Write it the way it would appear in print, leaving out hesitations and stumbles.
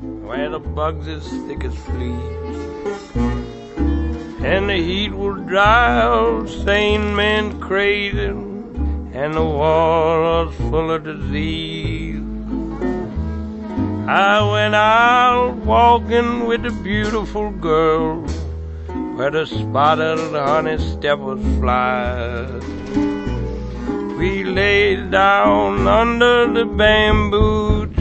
where the bugs is thick as fleas, and the heat will drive sane men crazy, and the water's full of disease. I went out walking with a beautiful girl where the spotted honey steppers fly. We laid down under the bamboo